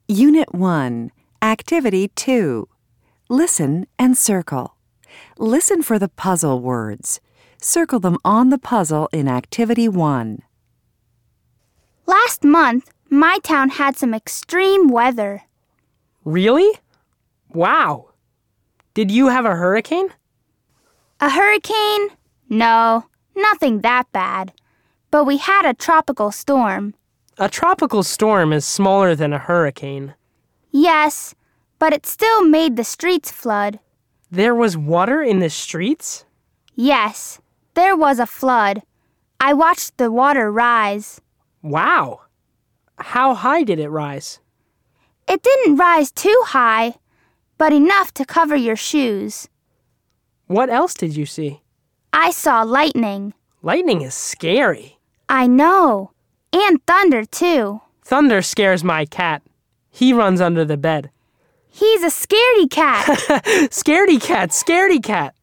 Unit 1, Activity 2. Listen and circle. Listen for the puzzle words. Circle them on the puzzle in Activity 1. Last month, my town had some extreme weather. Really? Wow. Did you have a hurricane? A hurricane? No, nothing that bad. But we had a tropical storm. A tropical storm is smaller than a hurricane. Yes, but it still made the streets flood. There was water in the streets? Yes, there was a flood. I watched the water rise. Wow. How high did it rise? It didn't rise too high, but enough to cover your shoes. What else did you see? I saw lightning. Lightning is scary. I know. And thunder, too. Thunder scares my cat. He runs under the bed. He's a scaredy cat. Scaredy cat, scaredy cat.